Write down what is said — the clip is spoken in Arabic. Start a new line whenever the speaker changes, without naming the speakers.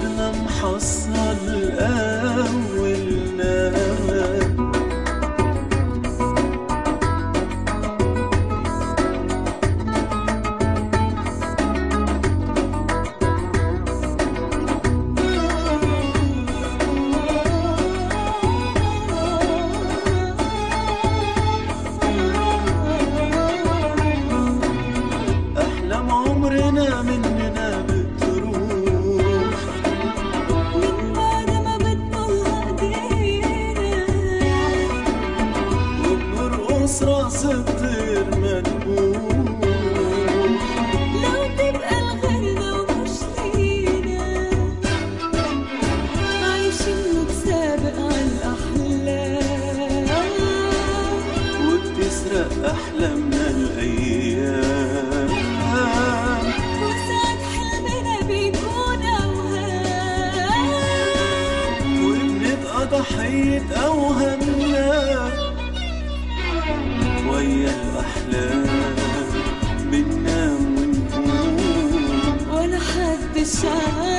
صرنا نحصل أولنا. أحلام عمرنا مننا بتروح
من بعد ما بتطلع ايدينا،
وبنرقص راس الطير مدبوح.
لو تبقى الغيرنا ومش لينا، عايشين نتسابق عالأحلام،
وبتسرق أحلامنا الأيام.
وساعات حلمنا بيكون أوهام،
وبنبقى ضحية أوهامنا ويا الأحلام بننام ونقوم.
ولا حدش عارف